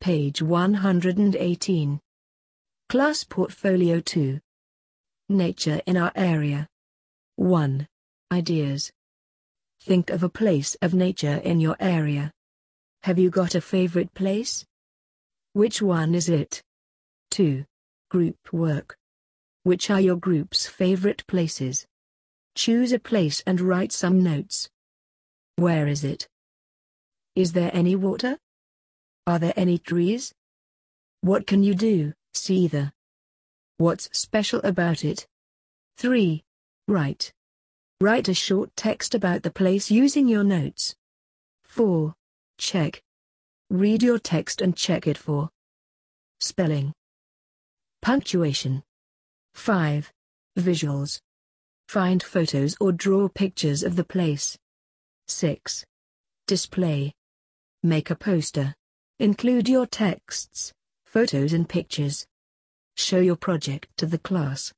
page 118. Class Portfolio 2. Nature in our area. 1. Ideas. Think of a place of nature in your area. Have you got a favorite place? Which one is it? 2. Group work. Which are your group's favorite places? Choose a place and write some notes. Where is it? Is there any water? Are there any trees? What can you do, see the? What's special about it? 3. Write. Write a short text about the place using your notes. 4. Check. Read your text and check it for spelling, punctuation. 5. Visuals. Find photos or draw pictures of the place. 6. Display. Make a poster. Include your texts, photos and pictures. Show your project to the class.